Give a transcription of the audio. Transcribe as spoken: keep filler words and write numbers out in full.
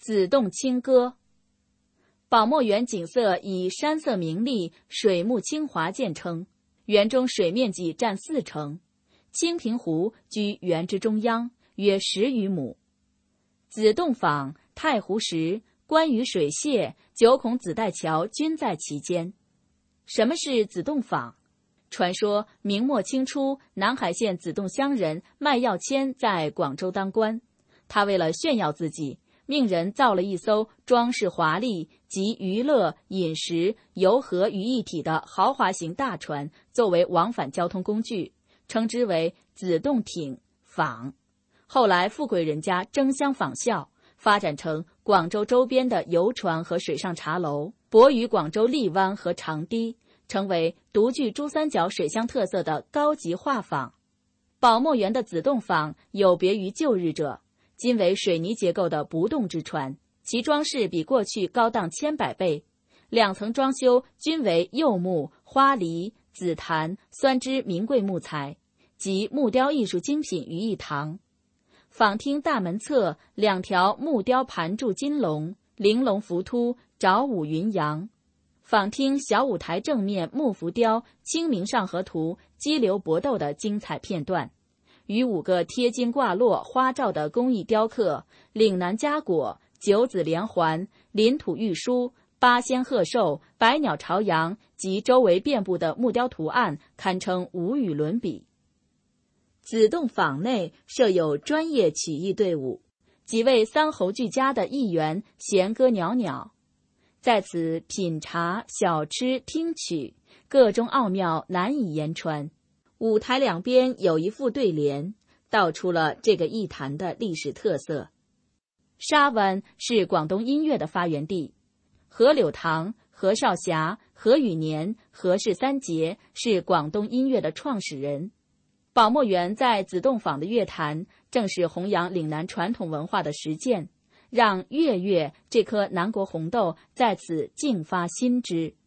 子洞清歌。宝墨园景色以山色明丽、水木清华见称，园中水面积占四成，清平湖居园之中央，约十余亩。子洞坊、太湖石、关羽水榭、九孔子带桥均在其间。什么是子洞坊？传说明末清初，南海县子洞乡人麦耀谦在广州当官，他为了炫耀自己，命人造了一艘装饰华丽集娱乐、饮食、游河于一体的豪华型大船，作为往返交通工具，称之为子洞艇舫。后来富贵人家争相仿效，发展成广州周边的游船和水上茶楼，泊于广州荔湾和长堤，成为独具珠三角水乡特色的高级画舫。宝墨园的子洞舫有别于旧日者，今为水泥结构的不动之船，其装饰比过去高档千百倍，两层装修均为柚木、花梨、紫檀、酸枝名贵木材及木雕艺术精品于一堂。舫厅大门侧两条木雕盘柱金龙，玲珑浮凸，爪舞云扬。舫厅小舞台正面木浮雕《清明上河图》激流搏斗的精彩片段，与五个贴金挂落花罩的工艺雕刻、岭南佳果、九子连环、林土玉书、八仙鹤寿、百鸟朝阳及周围遍布的木雕图案，堪称无与伦比。子洞舫内设有专业曲艺队伍，几位三侯俱佳的艺员弦歌袅袅，在此品茶、小吃、听曲，各中奥妙难以言传。舞台两边有一副对联，道出了这个艺坛的历史特色。沙湾是广东音乐的发源地，何柳堂、何少霞、何宇年、何氏三杰是广东音乐的创始人。宝墨园在子洞舫的乐坛，正是弘扬岭南传统文化的实践，让粤乐这颗南国红豆在此竞发新枝。